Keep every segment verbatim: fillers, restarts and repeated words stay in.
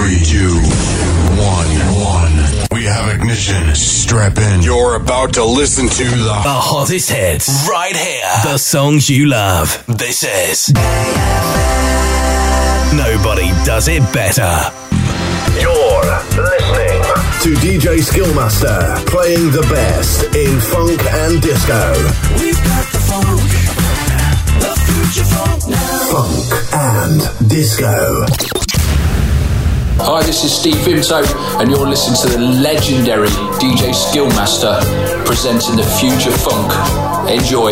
Three, two, one, one. We have ignition. Strap in. You're about to listen to the, the hottest hits right here. The songs you love. This is Nobody Does It Better. You're listening to D J Skillmaster playing the best in funk and disco. We've got the funk, the future funk now. Funk and disco. Hi, this is Steve Vimto, and you're listening to the legendary D J Skillmaster presenting the future funk. Enjoy.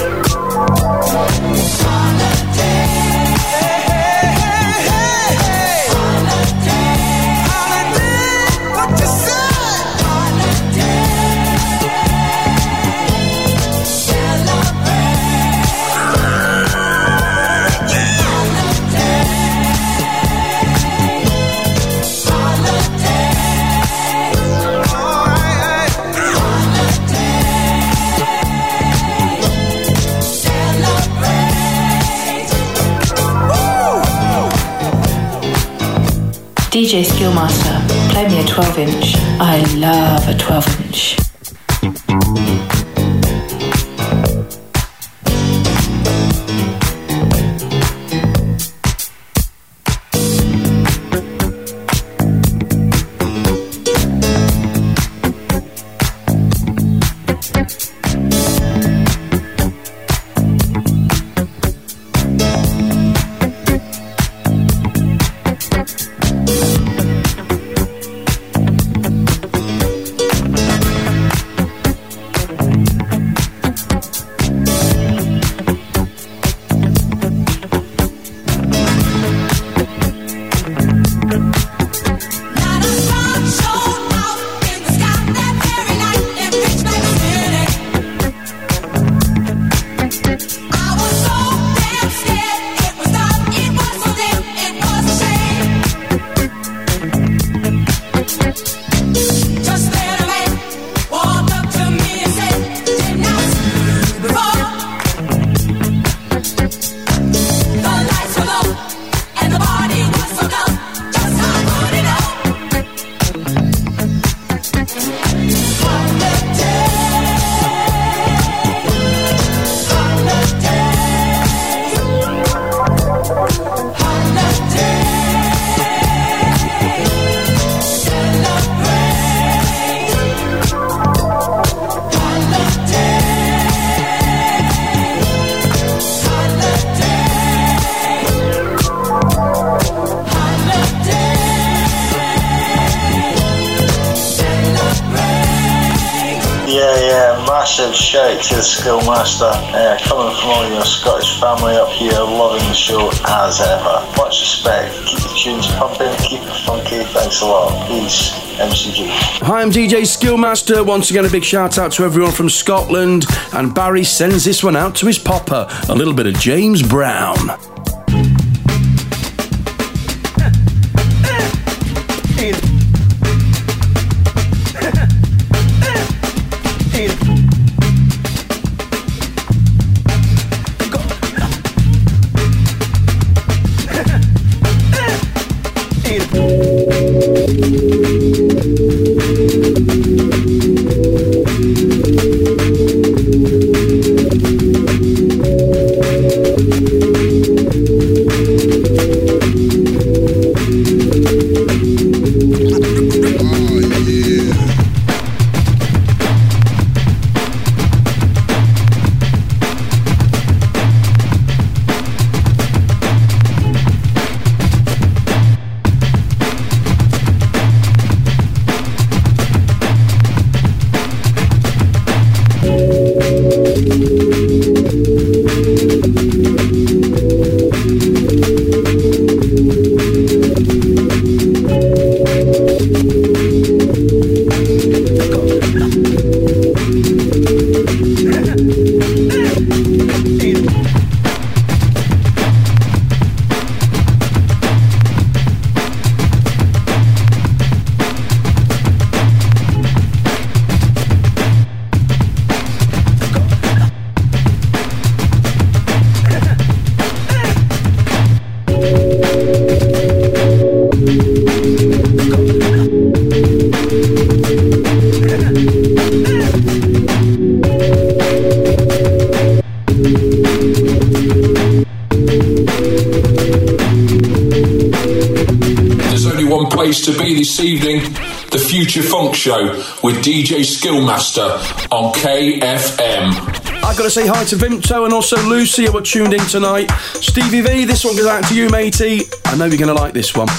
D J Skillmaster, play me a twelve inch. I love a twelve inch. Shout to the Skillmaster, uh, coming from all your Scottish family up here, loving the show as ever. Much respect, keep the tunes pumping, keep it funky, thanks a lot, peace, M C G. Hi, I'm D J Skillmaster, once again a big shout out to everyone from Scotland, and Barry sends this one out to his popper, a little bit of James Brown. place to be this evening. The Future Funk Show with D J Skillmaster on K F M. I've got to say hi to Vimto and also Lucy who are tuned in tonight. Stevie V, this one goes out to you, matey. I know you're going to like this one.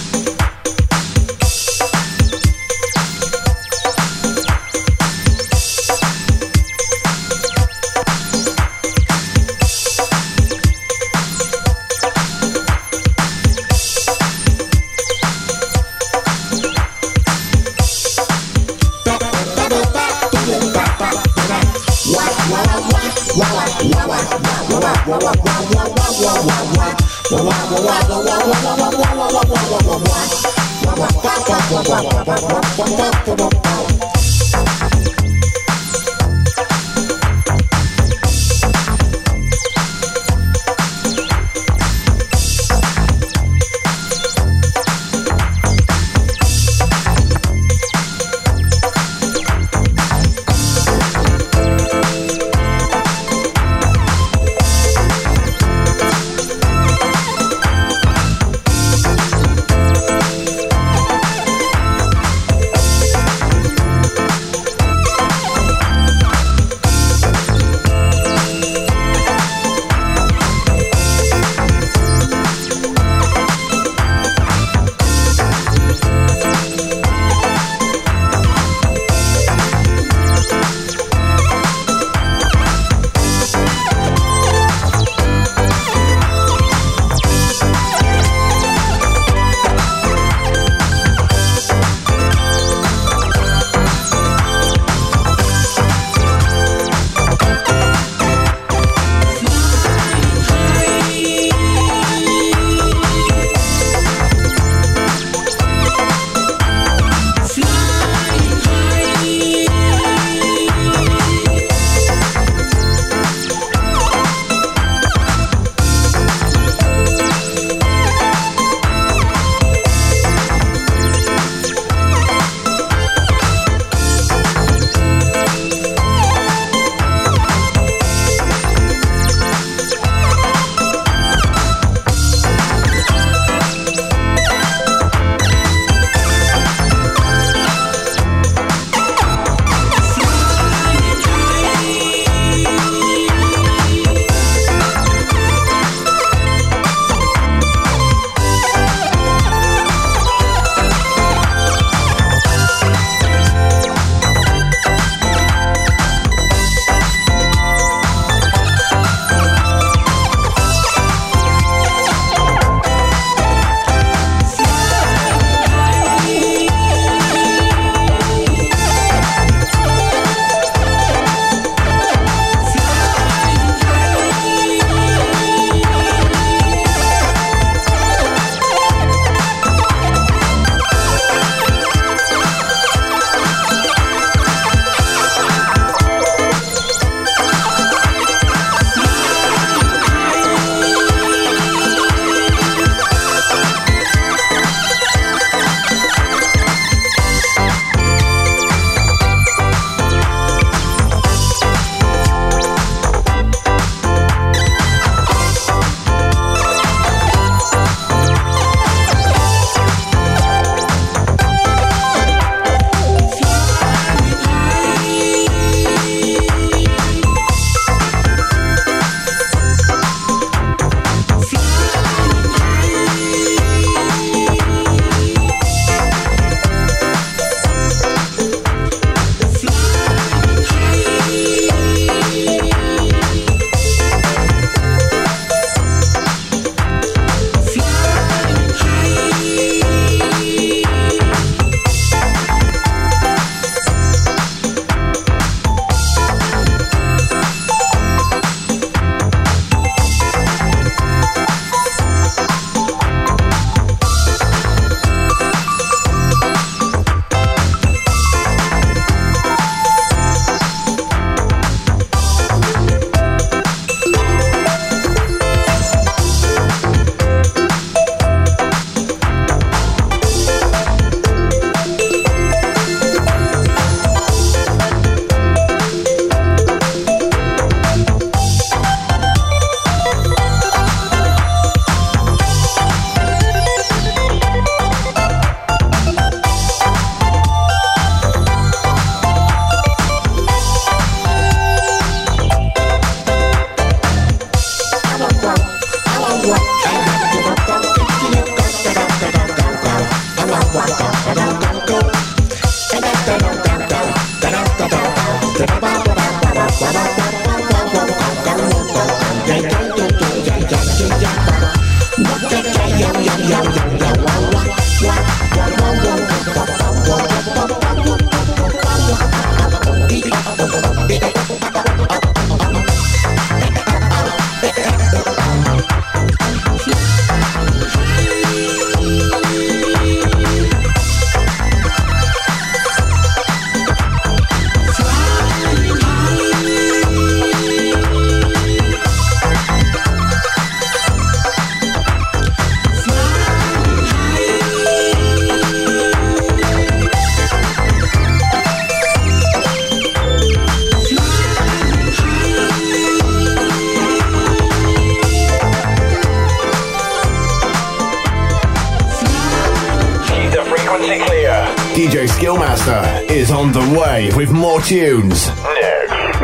D J Skillmaster is on the way with more tunes. Next.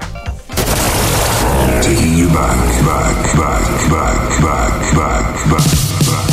Taking you back, back, back, back, back, back, back, back.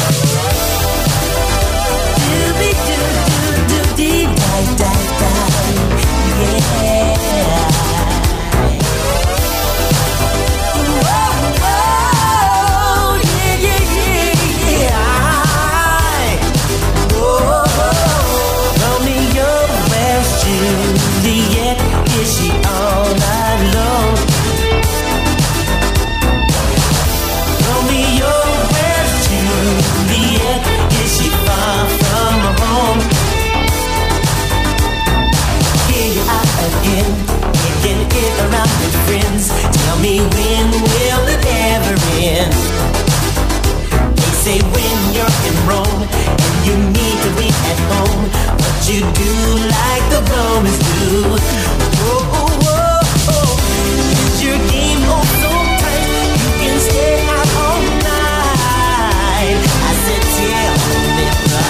Tell me, when will it ever end? They say when you're in Rome and you need to be at home, what you do like the Romans do. Oh, oh, oh, oh. Is your game oh so tight you can stay out all night? I said, tell me,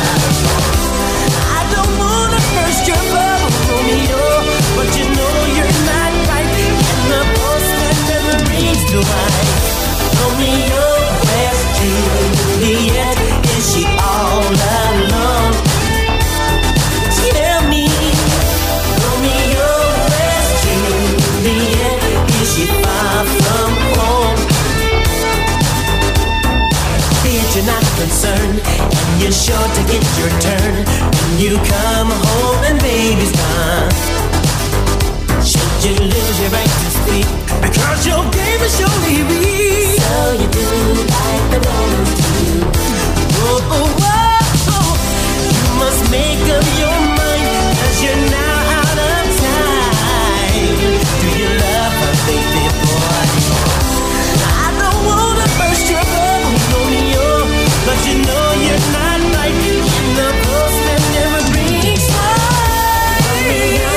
I don't wanna burst your bubble, Romeo, but you know you're not right, and the postman never reads the wine. Romeo, where's Juliet? Is she all alone? Tell me, Romeo, where's Juliet? Is she far from home? Bitch, you're not concerned, and you're sure to get your turn when you come home and baby's gone. Should you lose your right to speak because your game is surely weak? So you do like the Romans do. Oh, oh, oh, oh. You must make up your mind, cause you're now out of time. Do you love her, baby boy? I don't wanna burst your bubble, Romeo, but you know you're not right, and the postman never brings mine. Romeo,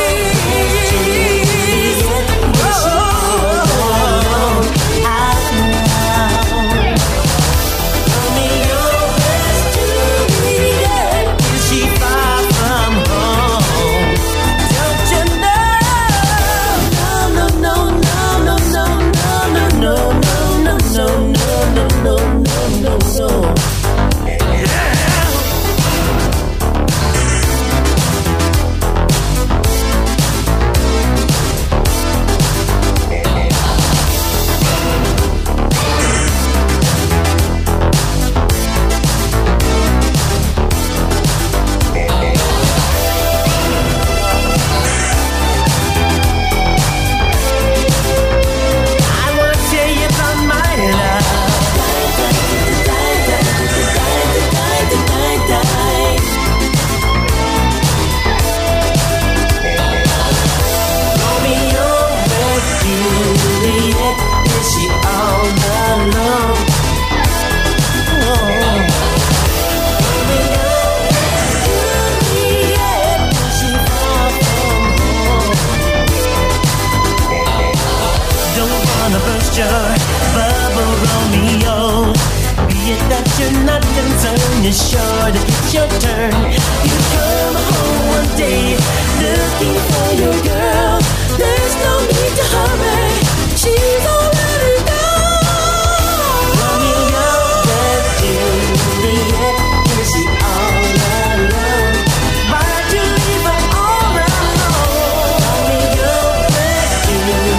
you're sure to get your turn. You come home one day looking for your girl. There's no need to hurry, she's already gone. Romeo, where's Juliet? Is she all alone? Why'd you leave her all alone? Romeo, where's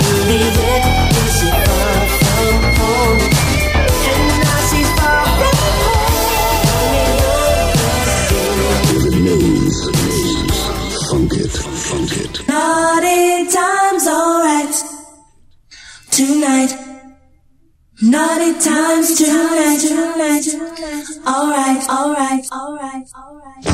Juliet? Is she far from home? And now she's far from home. times tonight, tonight, tonight. Alright, alright, alright, alright.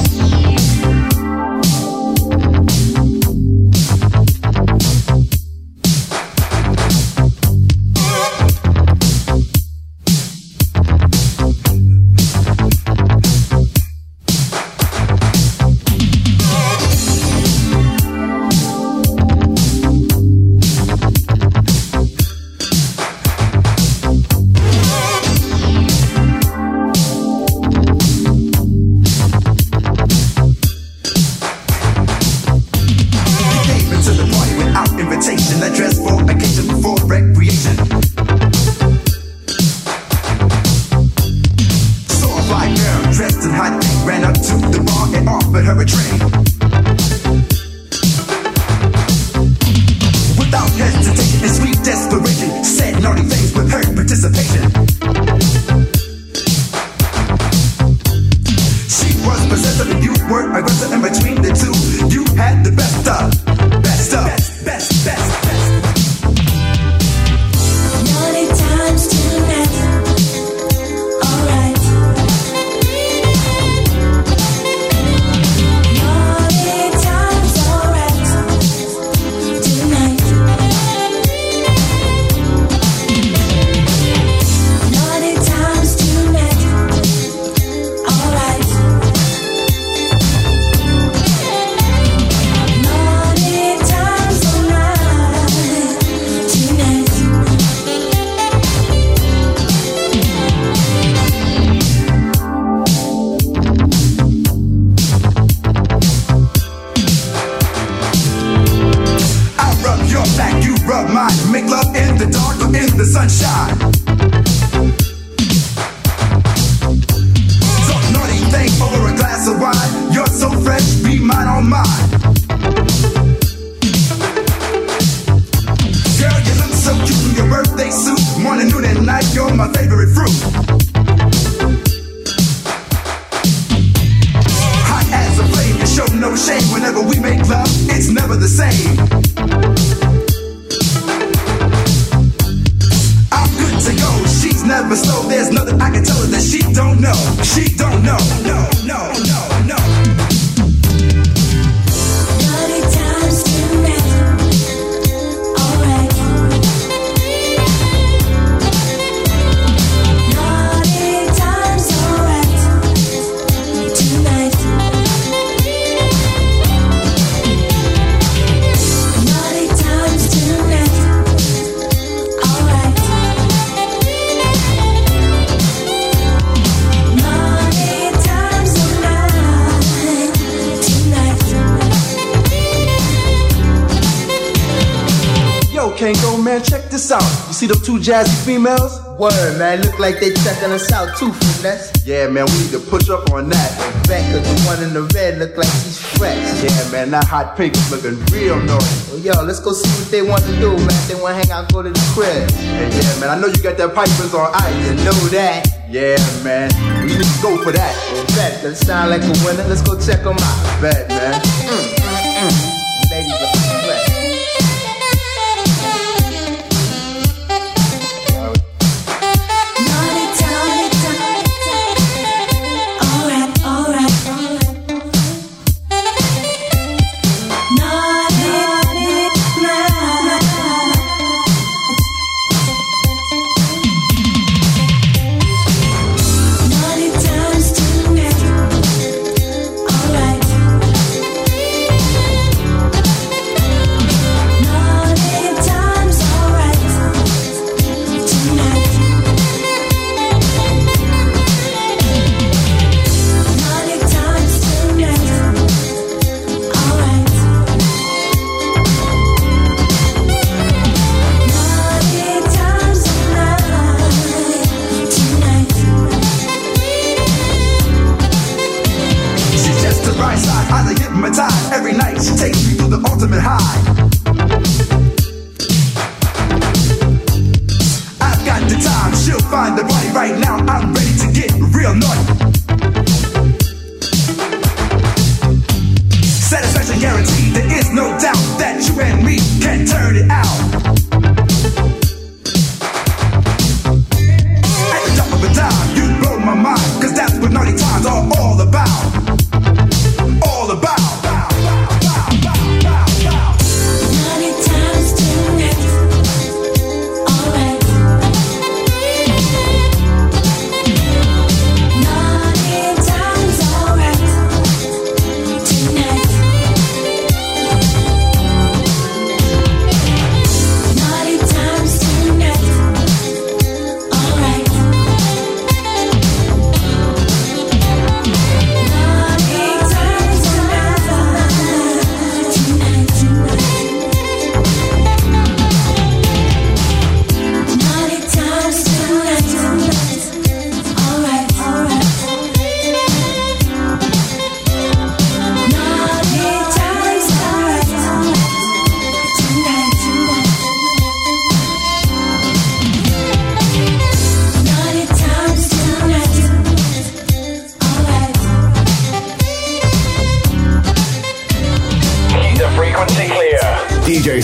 See them two jazzy females? Word, man. Look like they checking us out too, finesse. Yeah, man, we need to push up on that. In fact, cause the one in the red look like she's fresh. Yeah, man, that hot pink is looking real naughty. Well, yo, let's go see what they want to do, man. If they want to hang out, go to the crib. Yeah, yeah, man, I know you got that pipers on ice. You know that. Yeah, man, we need to go for that. In fact, that sound like a winner. Let's go check them out. Bet, man. Mm, mm, mm. Ladies looking fresh. At the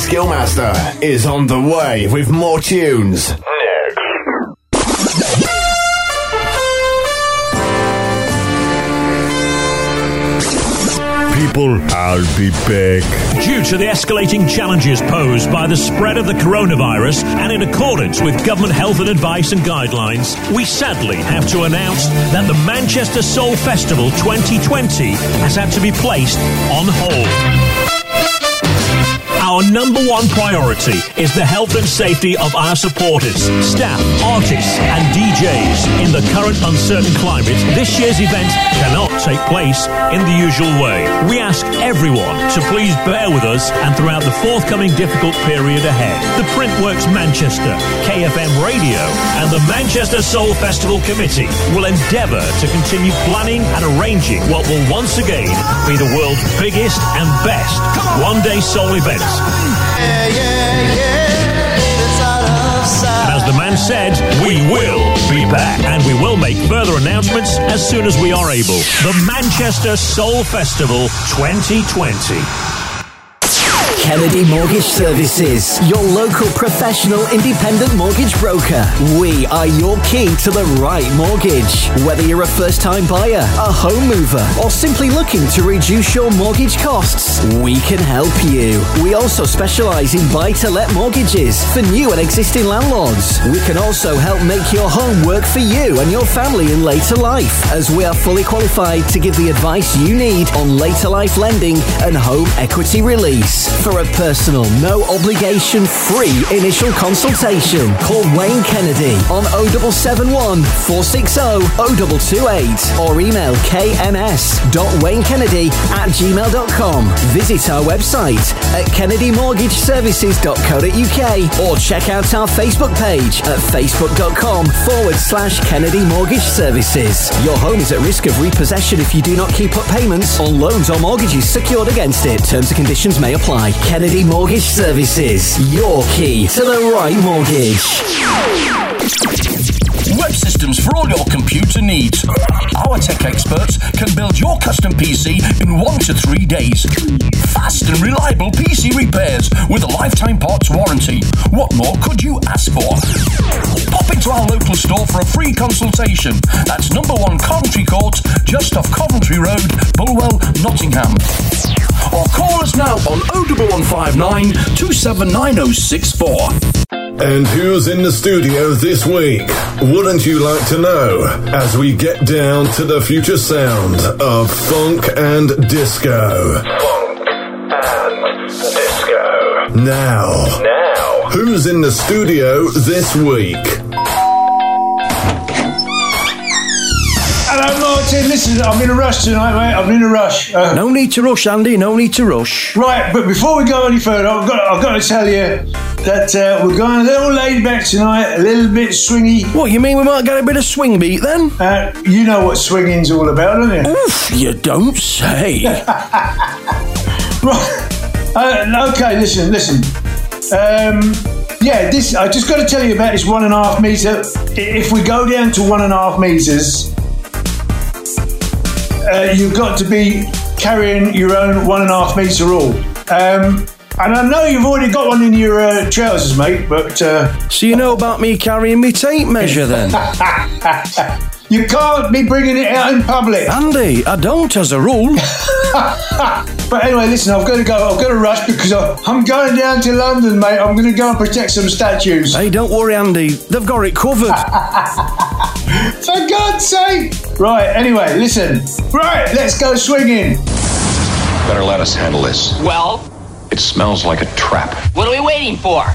Skillmaster is on the way with more tunes. People, I'll be back. Due to the escalating challenges posed by the spread of the coronavirus and in accordance with government health and advice and guidelines, we sadly have to announce that the Manchester Soul Festival twenty twenty has had to be placed on hold. Our number one priority is the health and safety of our supporters, staff, artists and D Js. In the current uncertain climate, this year's event cannot take place in the usual way. We ask everyone to please bear with us and throughout the forthcoming difficult period ahead. The Printworks Manchester, K F M Radio and the Manchester Soul Festival Committee will endeavour to continue planning and arranging what will once again be the world's biggest and best one-day soul event. Yeah, yeah, yeah. And as the man said, we will be back. And we will make further announcements as soon as we are able. The Manchester Soul Festival twenty twenty. Kennedy Mortgage Services, your local professional independent mortgage broker. We are your key to the right mortgage. Whether you're a first-time buyer, a home mover, or simply looking to reduce your mortgage costs, we can help you. We also specialize in buy-to-let mortgages for new and existing landlords. We can also help make your home work for you and your family in later life, as we are fully qualified to give the advice you need on later life lending and home equity release. For a personal, no obligation, free initial consultation, call Wayne Kennedy on oh seven seven one, four six oh, oh two two eight or email k m s dot wayne kennedy at gmail dot com. Visit our website at kennedy mortgage services dot co dot u k or check out our Facebook page at facebook.com forward slash Kennedy Mortgage Services. Your home is at risk of repossession if you do not keep up payments on loans or mortgages secured against it. Terms and conditions may apply. Kennedy Mortgage Services, your key to the right mortgage. Web systems for all your computer needs. Our tech experts can build your custom P C in one to three days. Fast and reliable P C repairs with a lifetime parts warranty. What more could you ask for? Pop into our local store for a free consultation. That's number one Coventry Court, just off Coventry Road, Bulwell, Nottingham. Or call us now on oh one one five nine, two seven nine oh six four. And who's in the studio this week? Wouldn't you like to know? As we get down to the future sound of funk and disco. Funk and disco. Now. Now. Who's in the studio this week? Hello, Martin. Listen, I'm in a rush tonight, mate. I'm in a rush. Uh, no need to rush, Andy. No need to rush. Right, but before we go any further, I've got, I've got to tell you that uh, we're going a little laid back tonight, a little bit swingy. What, you mean we might get a bit of swing beat then? Uh, you know what swinging's all about, don't you? Oof, you don't say. Right. Uh, okay, listen, listen. Um, yeah, this I just got to tell you about this one and a half metre. If we go down to one and a half metres, uh, you've got to be carrying your own one and a half metre rule. Um, And I know you've already got one in your uh, trousers, mate, but... Uh, so you know about me carrying me tape measure, then? You can't be bringing it out in public. Andy, I don't, as a rule. But anyway, listen, I've got to go. I've got to rush because I'm going down to London, mate. I'm going to go and protect some statues. Hey, don't worry, Andy. They've got it covered. For God's sake. Right, anyway, listen. Right, let's go swinging. Better let us handle this. Well... It smells like a trap. What are we waiting for?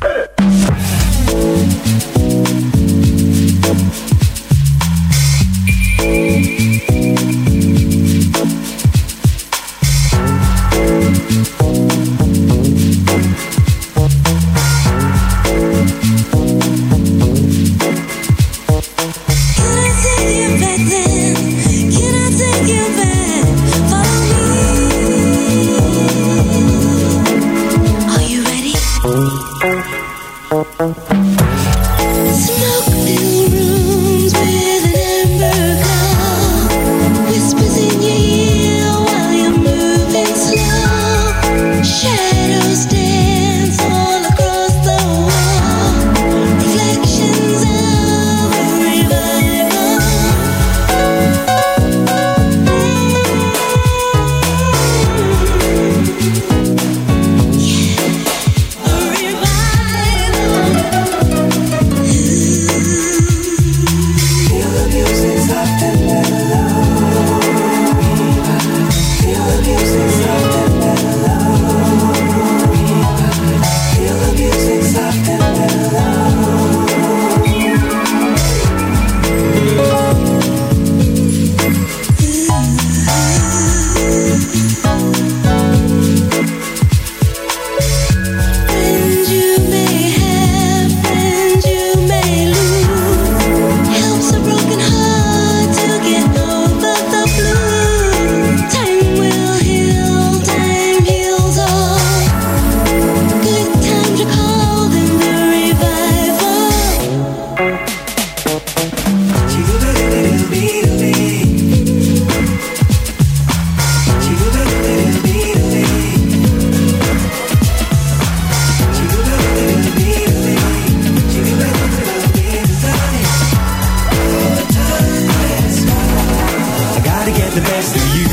get the best of you.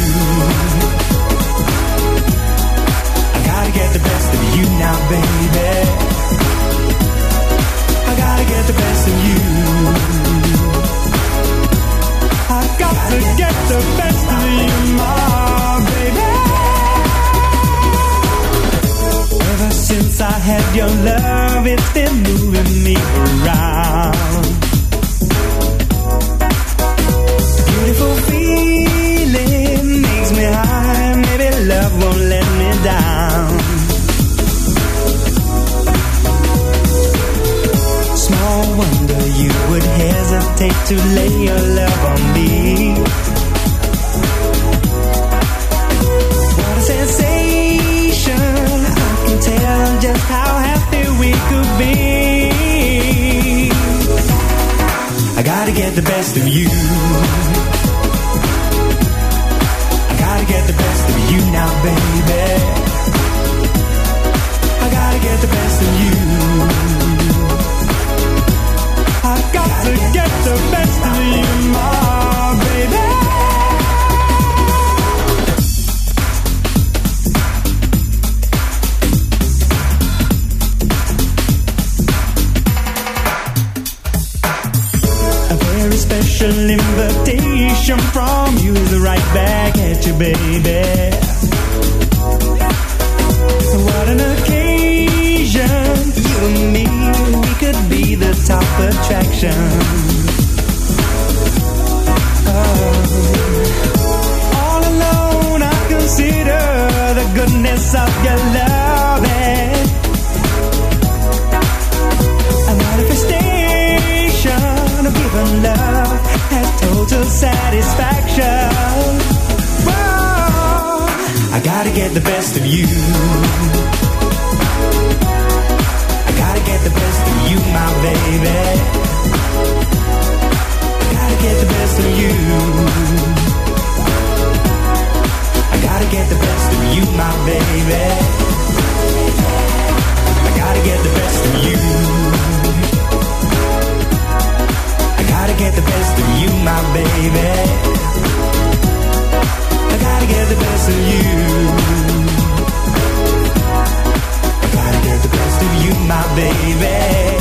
I gotta get the best of you now, baby. I gotta get the best of you. I got to get the best of you, my baby. Ever since I had your love, it's been moving me around. Beautiful feeling makes me high. Maybe love won't let me down. Small wonder you would hesitate to lay your love on me. What a sensation, I can tell just how happy we could be. I gotta get the best of you. I gotta get the best of you now, baby. I gotta get the best of you. I got to get the best of you, my baby. A very special invitation from you is right back at you, baby. What an occasion, you and me, we could be the top attraction. Oh. All alone I consider the goodness of your loving. A manifestation of giving love has total satisfaction. Whoa. I gotta get the best of you. I gotta get the best of you, my baby. I gotta get the best of you. I gotta get the best of you, my baby. I gotta get the best of you. I gotta get the best of you, my baby. I gotta get the best of you. I gotta get the best of you, my baby.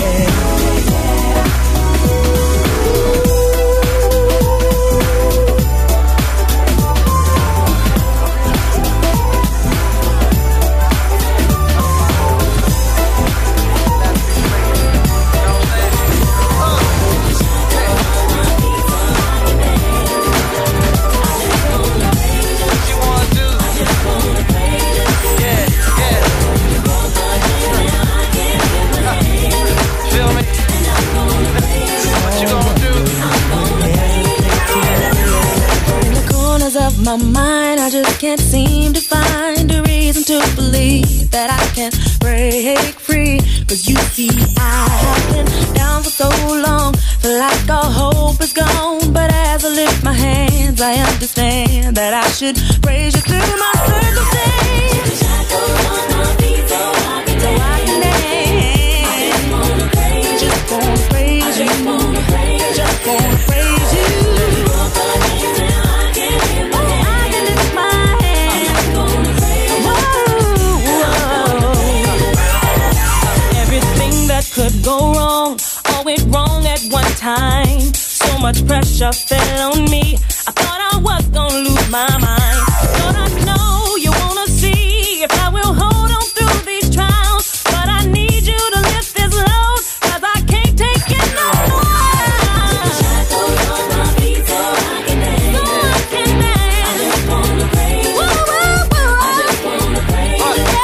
My mind, I just can't seem to find a reason to believe that I can break free. Cause you see, I have been down for so long, feel like all hope is gone. But as I lift my hands, I understand that I should praise you through my circumstance. Shackles on my feet so I can so I can dance. I just wanna praise you. Just wanna praise you. Just wanna praise you. Just wanna praise you. Could go wrong, all went wrong at one time. So much pressure fell on me, I thought I was gonna lose my mind. Thought I know you wanna see if I will hold on through these trials. But I need you to lift this load, cause I can't take it no more. Shackles on my feet so I can dance. So I can dance. I just wanna praise you. Woo, woo, woo. I just wanna praise you. Yeah.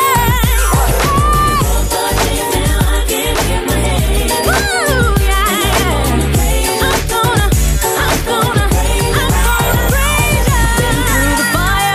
I'm gonna, I'm gonna, I'm gonna praise you. Been through the fire.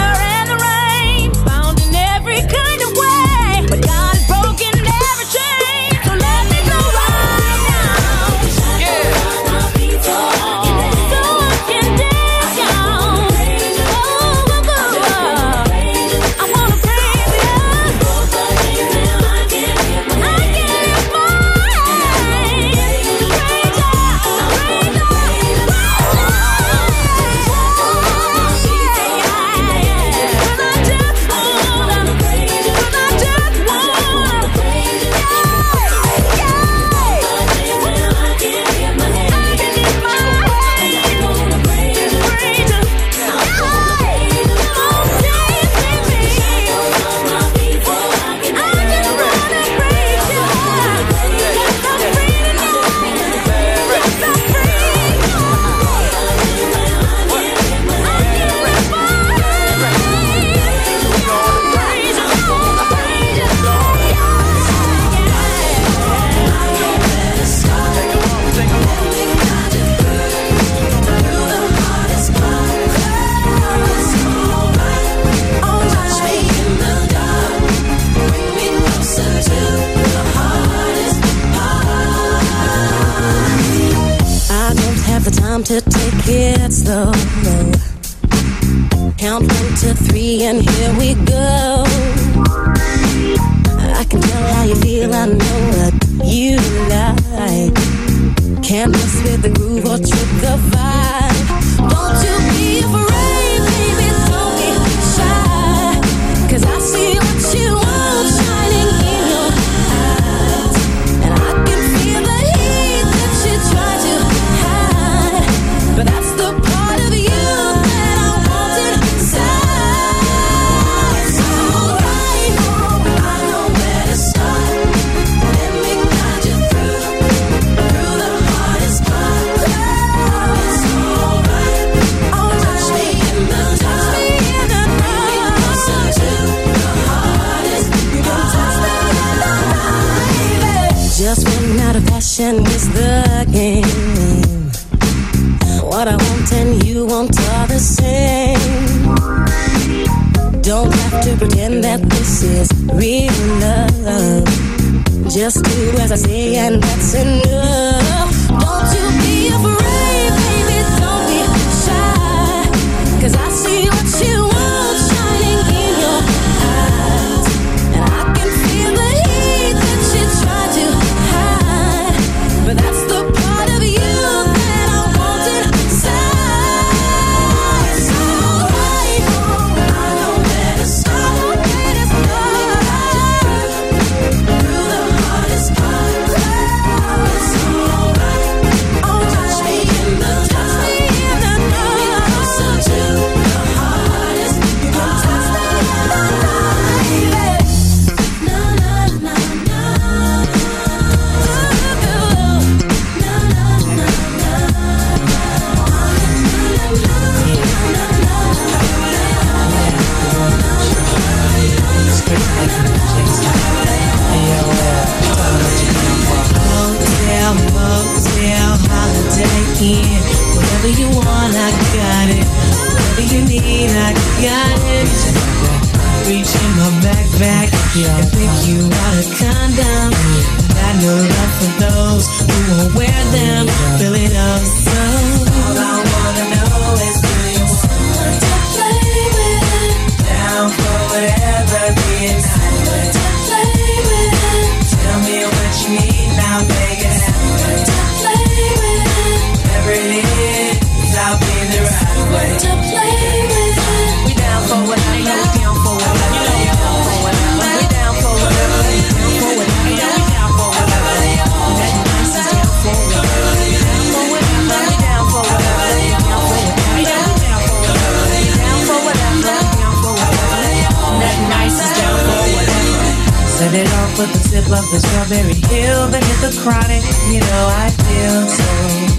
to take it slow. Count one to three and here we go. I can tell how you feel, I know what you like. Can't mess with the groove or trip the vibe. Don't you be afraid, baby, don't be shy. Cause I see what you want shining in your eyes. And I can feel the heat that you try to hide. But that's the part of you that I want inside. It's alright, I know where to start. Let me guide you through, through the hardest part. It's alright, oh, touch me in the touch me in the night. Closer to the hardest part. Just one out of passion is the game. What I want and you want are the same. Don't have to pretend that this is real love. Just do as I say and that's enough. Don't you be afraid, baby, don't be shy. Cause I see what you want shining in your eyes. And I can feel the heat that you try to hide. But that's the part of you that I want inside. It's alright, I know where to start. Through the hardest part. It's alright, oh, touch me in the touch me in the night. Closer to the hardest part. Touch me in the night. Na na na na. Motel, motel, holiday inn. Whatever you want, I got it. Whatever you need, I got it. Reach in my backpack and pick you out a condom. Got no love for those who won't wear them. Fill it up so. All I wanna know is do you want someone to play with? Down for whatever, being nice to play with. Tell me what you need, now make it happen. To play with. Whatever it is, I'll be the right way. To play with. We down for whatever, yeah, we down for whatever. You know we down for whatever. We down for whatever, we down for whatever. Yeah, we down for whatever. That nice is down for whatever. We down for whatever, we down for whatever. Down for whatever, yeah, we down for whatever. Down for whatever, down for whatever. That nice is down for whatever. Set it off with a sip of the strawberry hill, then hit the chronic. You know I feel so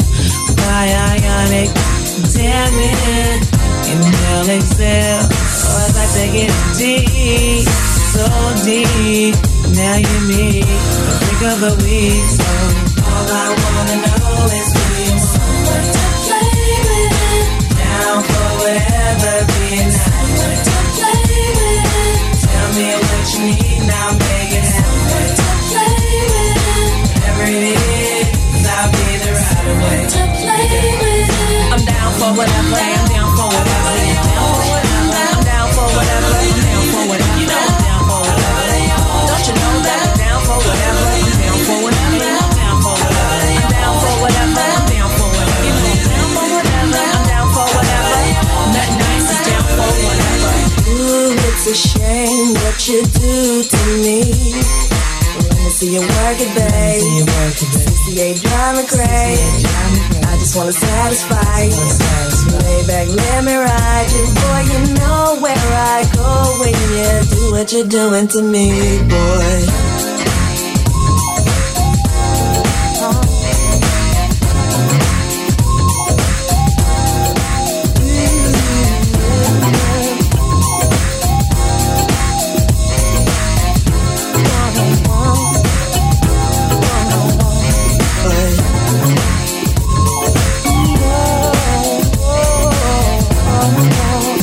bionic. Damn it, inhale, exhale. Oh, I'd like to get deep, so deep. Now you're me, the freak of the week. So all I wanna know is do you want someone to play with? Down for whatever, being nice to play with. Tell me what you need, now make it happen. To play with. Whatever it is, I'll be the right way. To play with. I'm down for whatever, I'm down for whatever. I'm down for whatever, I'm down for whatever. You know I'm down for whatever. Don't you know that I'm down for whatever? I'm down for whatever, I'm down for whatever. I'm down for whatever, I'm down for whatever. You know I'm down for whatever, I'm down for whatever. That nice is down for whatever. Ooh, it's a shame what you do to me. Let me see you work it, babe. sixty-eight drama crazy. I just wanna satisfy you. Lay back, let me ride you. Boy, you know where I go when you do what you're doing to me, boy.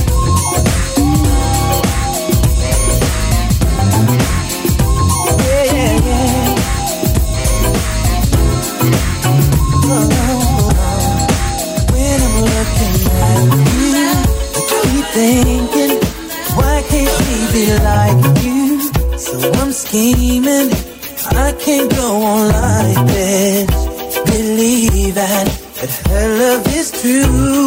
Yeah. looking at you, I keep thinking, why can't she be like you? So I'm scheming, I can't go on like this. Believing that her love is true.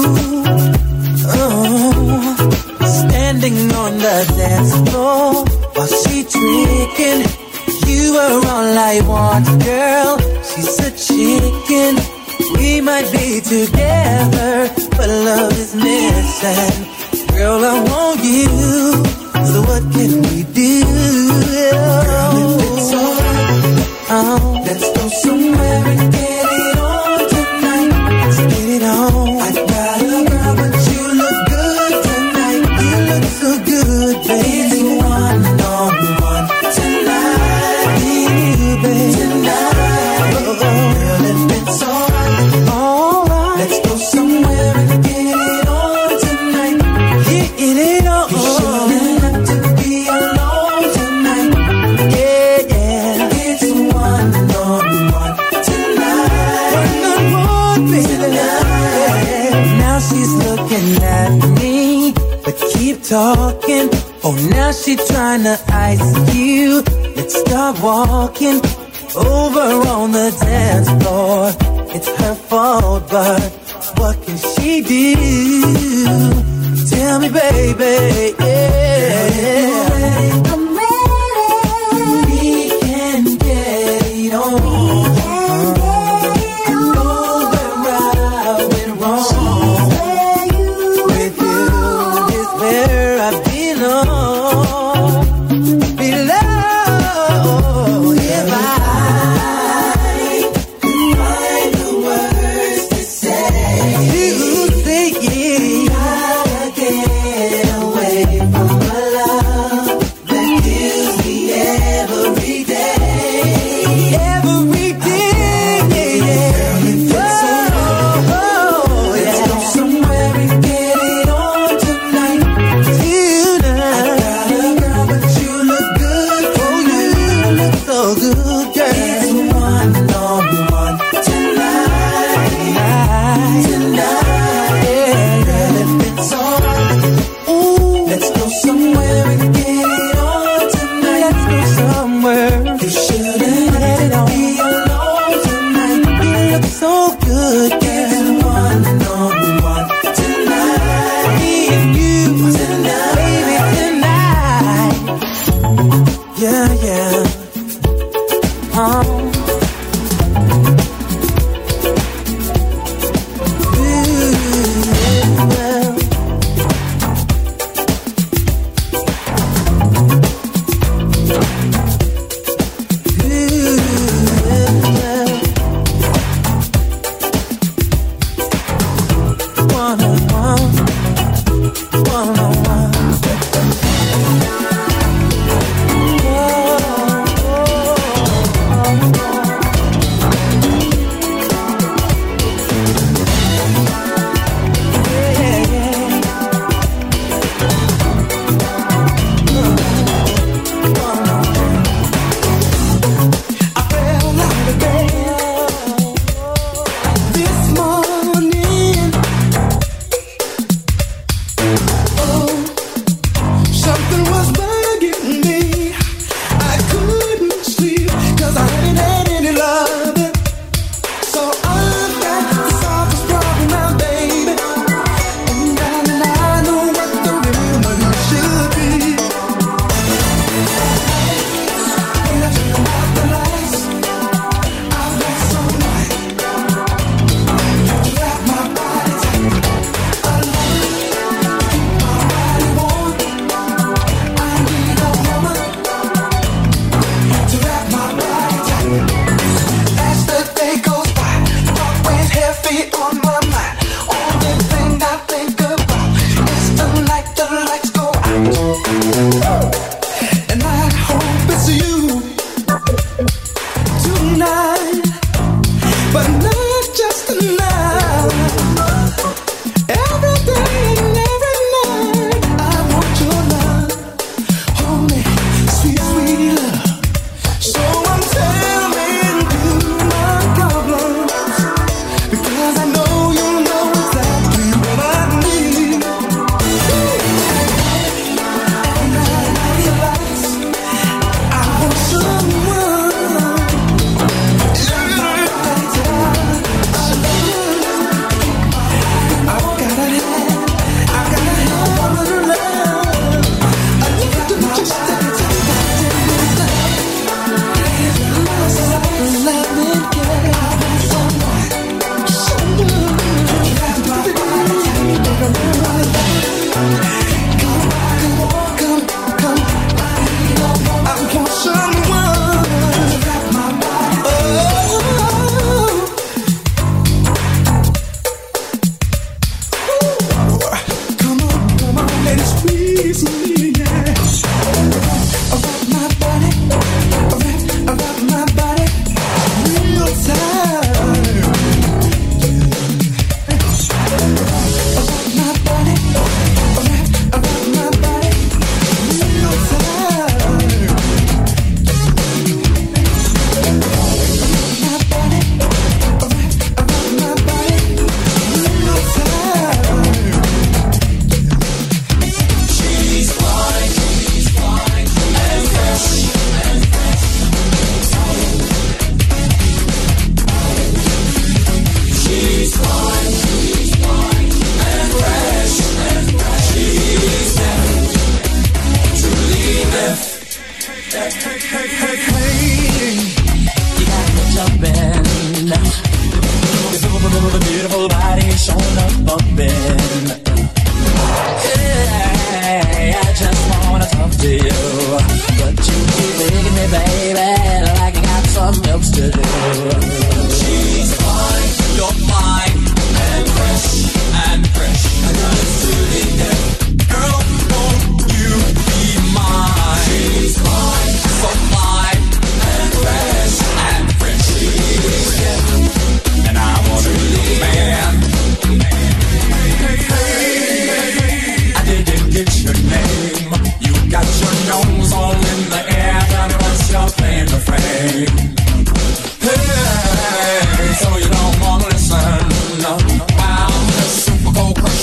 Oh, standing on the dance floor while she tricking. You are all I want, girl. She's a chicken. We might be together, but love is missing. Girl, I want you. So what can we do? Girl, if it's alright, oh, let's go somewhere and get it on tonight. Let's get it on. I got a girl, but you look good tonight. You look so good, baby. It's one on one tonight, you, baby. Tonight, oh, oh. Girl, if it's alright, alright, let's go somewhere and get it on tonight. Get it on. You shouldn't have to be alone tonight. Yeah, yeah. It's one on one tonight. One on one, baby. Tonight. Now she's looking at me, but keep talking. Oh, now she tryna ice you. Let's start walking over on the dance floor. It's her fault, but what can she do? Tell me, baby, yeah. I'm ready. We can get it on. I know where I went wrong. With you is where I belong. Belong. If I could find the words to say, you say yeah. Gotta get away from my love that kills me every day. Every day, yeah, yeah. Oh, oh, let's go somewhere and get it on tonight. Tonight. I got a girl, but you look good. Oh, you look so good, girl. It's one on one tonight. Tonight, yeah, girl, if it's alright, ooh, let's go somewhere and get it on tonight. Let's go somewhere. You shouldn't have to be alone tonight. You look so good, girl. It's one on one tonight. Me and you tonight, baby, tonight. Yeah, yeah. Oh. This morning, oh,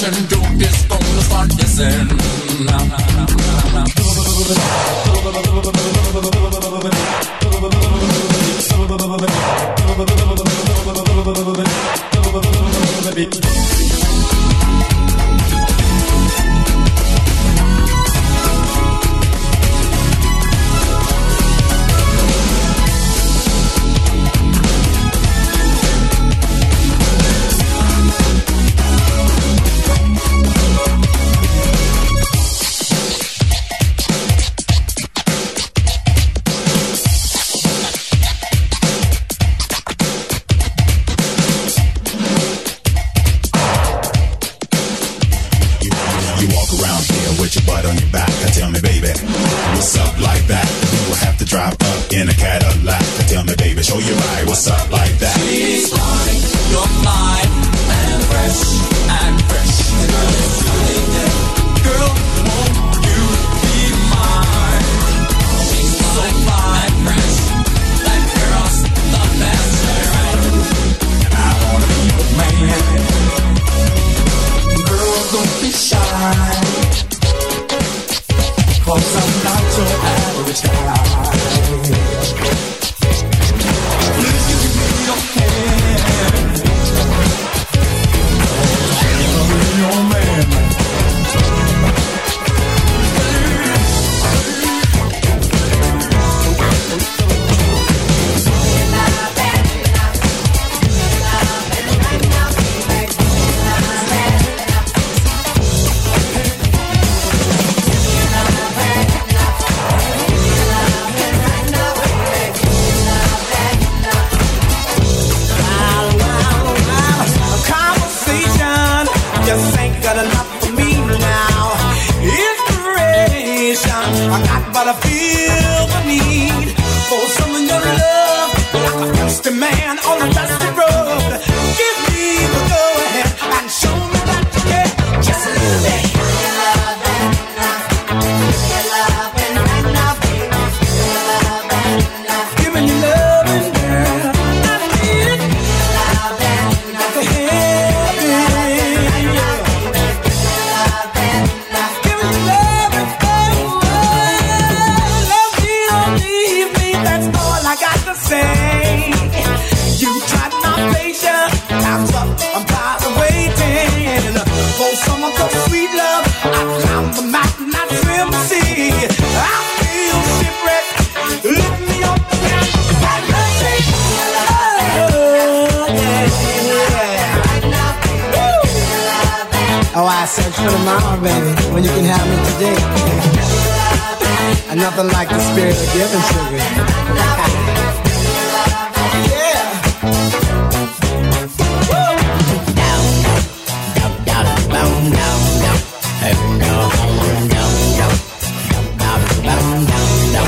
attention to this, gonna start dissing. Now, now, now, now, in a Cadillac. Tell me, baby, show you right. What's up like that? She's fine, you're fine, and fresh, and fresh. The girl is really dead. Girl, won't you be mine? She's so fine, fresh. That girl's the best, right? And I wanna be your man. Girl, don't be shy, 'cause I'm not your average guy. But I feel the need for some of your love, like a thirsty man on a dusty road. Give me the go-ahead and show me that you care just a little bit. Giving you loving, girl. I need it. The heavy. Giving you loving, that's all I got to say. You tried my patience, time's up, I'm tired of waiting. For someone called sweet love, I climbed the mountain, I swim the sea. I feel shipwrecked, lift me up and find the sea. Oh, yeah. Oh, I search for tomorrow, baby, when you can have me today. And nothing like the spirit of giving, sugar. Yeah. Down, down, down, down, down, down, down, down, down, down.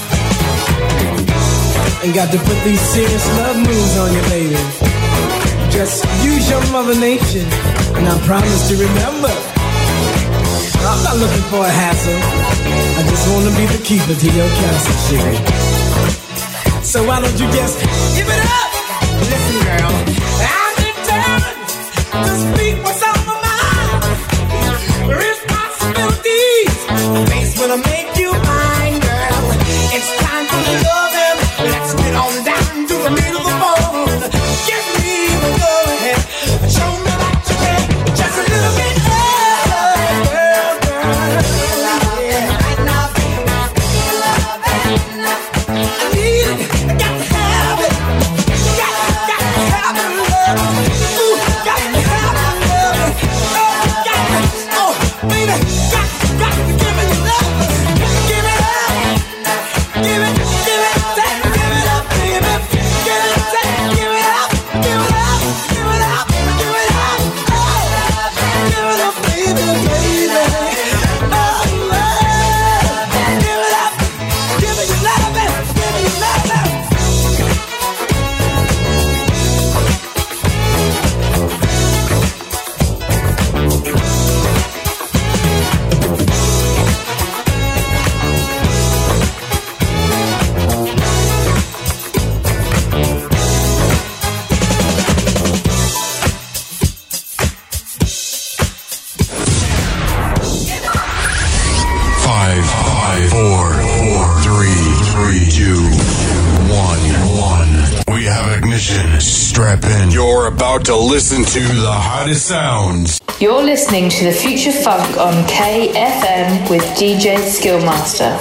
Ain't got to put these serious love moves on you, baby. Just use your mother nature, and I promise to remember. I'm not looking for a hassle. I just want to be the keeper to your castle, sugar. So why don't you just give it up? Listen, girl, I'm determined to speak what's on my mind. Responsibilities face when I make you mine, girl. It's time for the loving. Let's get on down to the middle of the phone. Give me the go-ahead. Show me that you can. Just a little bit. I need it, I got to have it. Got, got to have it, love. Five, five, four, four, three, three, two, one, one. We have ignition. Strap in. You're about to listen to the hottest sounds. You're listening to the Future Funk on K F M with D J Skillmaster.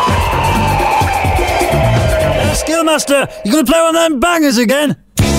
Uh, Skillmaster, you going to play one of them bangers again?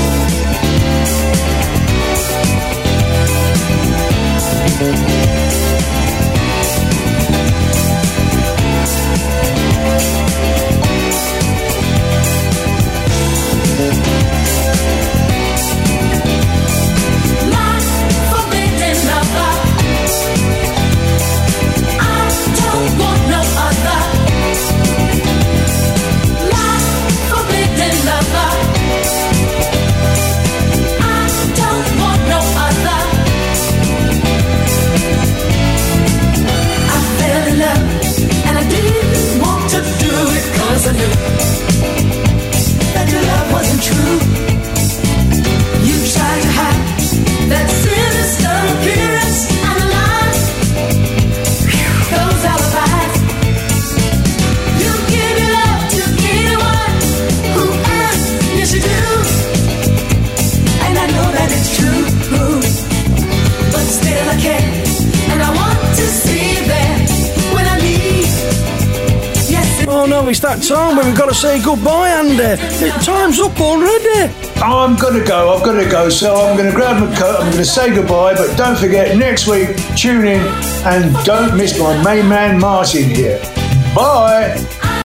I knew that your love wasn't true. You tried to hide that sinister appearance and lie. Those alibis. You give your love to anyone who asks, yes you do. And I know that it's true, but still I care, and I want to see you there when I leave. Oh no, it's that time when we've got to say goodbye, Andy. Time's up already. I'm going to go, I've got to go, so I'm going to grab my coat, I'm going to say goodbye, but don't forget, next week, tune in and don't miss my main man Martin here. Bye.